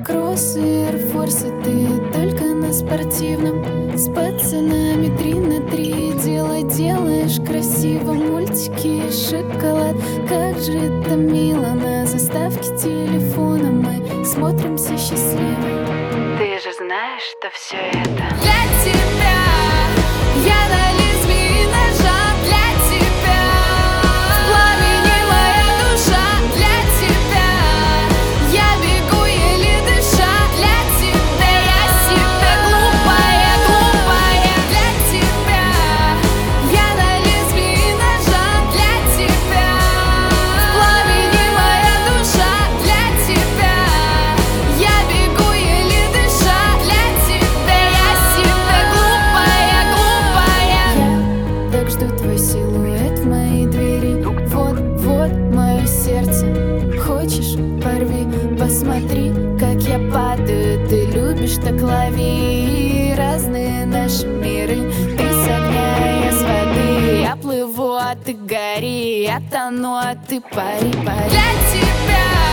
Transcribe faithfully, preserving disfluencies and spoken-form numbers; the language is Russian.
Кроссы, эйрфорсы, ты только на спортивном. С пацанами три на три. Дело делаешь красиво. Мультики, шоколад. Как же это мило. На заставке телефона мы смотримся счастливо. Ты же знаешь, что все это для тебя. Я на лезвии ножа для тебя. В пламени моя душа для тебя. Я бегу еле дыша для тебя. Я себя глупая, глупая для тебя. Я на лезвии ножа для тебя. В пламени моя душа для тебя. Я бегу еле дыша для тебя. Я себя глупая, глупая. Я так жду твой силуэт в моей двери. Вот, вот мое сердце. Хочешь, порви, посмотри, как я падаю. Ты любишь, так лови. Разные наши миры. Ты с огня, я с воды. Я плыву, а ты гори. Я тону, а ты пари, пари. Для тебя.